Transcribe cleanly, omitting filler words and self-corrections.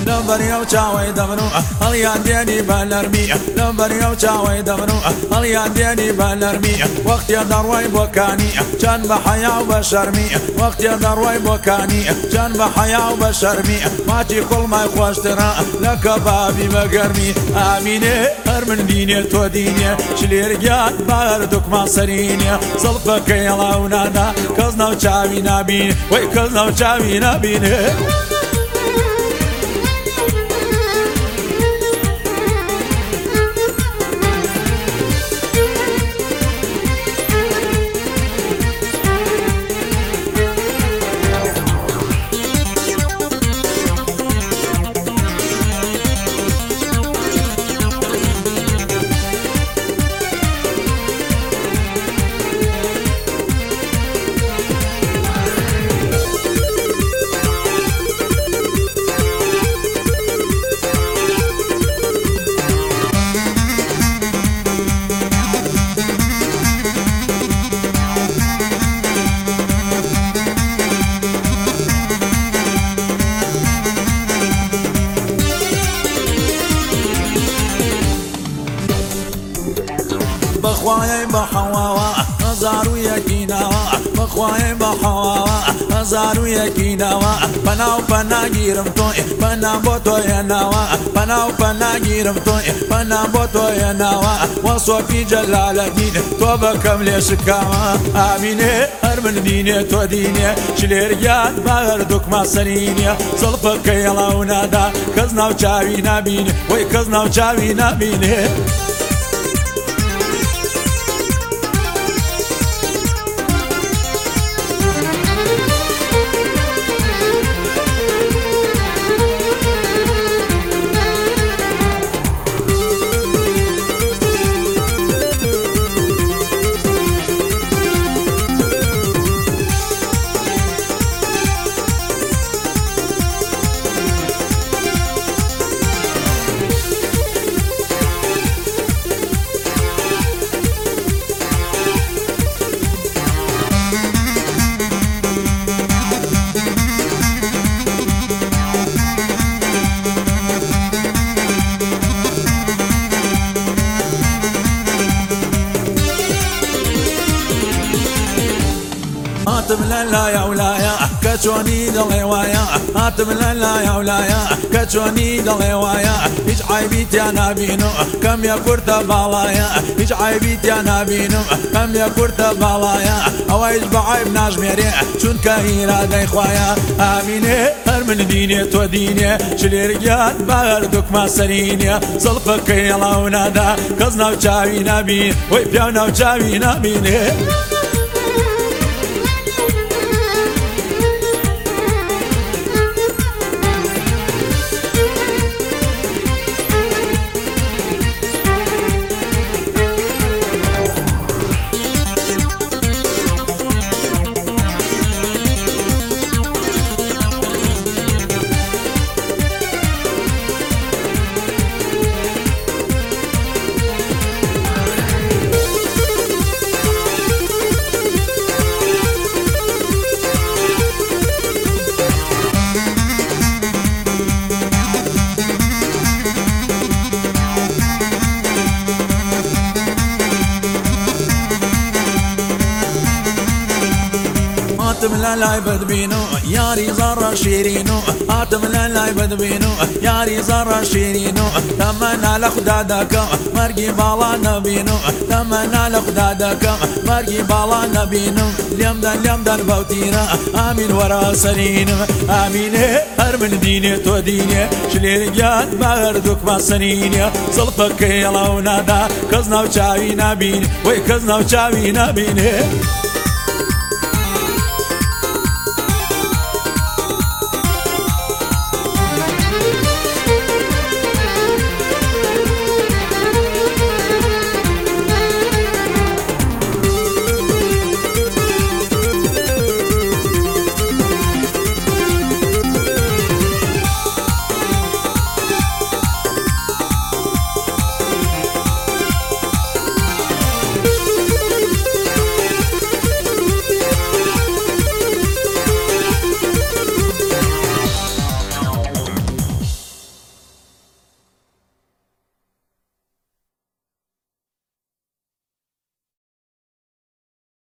لەبەریە و چاوەی دەبن و هەڵیان دێنی بە نەرمی لەبەریە و چاوەی دەبن و هەڵیان دێنی بە نەرمی وەختێ دەڕوای بۆکانی چەند بە حەیا و بە شەرمی وەختێ دەڕوای بۆکانی چەند بە حەیا و بە شەرمی ماچی کوڵمای خۆشترە لە کەبابی بە گەرمی ئامینێ هەر من دینێ تۆ دینێ شلێرگیان بەر دوکمان سەرینێ زڵفەکەی هەڵاو نادا کەس ناو چاوی نابینێ وەی کەس ناو چاوی نابینێ بخواهی با حواوا هزار و یکی نوا بخواهی با حواوا هزار و یکی نوا پناو پنا گیرم توی پنا با توی نوا پناو پنا گیرم توی پنا با توی نوا وصفی جلال الدین تو بکم لشکاوا آمینه هر من دینه تو دینه شلێرگیان بەر دوکما سەرینێ زڵفەکەی هەڵاو نادا کەس ناو چاوی نابینێ وەی کەس ناو چاوی نابینێ هاتم لا ولايا كتوني دلوايا هاتم لا ولايا كتوني دلوايا هیچ عیبیت یا نبینم کم یا کرد بالایا هیچ عیبیت یا نبینم کم یا کرد بالایا اوایش با عیب نجمیره چون که ایرادی خوایا آمینه هر من دینه تو دینه شلێرگیان بەر دوکما سەرینێ زڵفەکەی هەڵاو نادا کەس ناو چاوی نابین وەی پیاو ناو چاوی نابینێ هاتم لاي بدبينو ياري زرع شيرينو هاتم لاي بدبينو ياري زرع شيرينو تمنى لخدادك مرقي بالا نبينو تمنى لخدادك مرقي بالا نبينو اليوم دان بوتينا آمين ورا سرين آمين هر من ديني تو ديني شلێرگیان بەر دوکما سەرینێ زڵفەکەی هەڵاو نادا کەس ناو چاوی نابین وەی کەس ناو چاوی نابینێ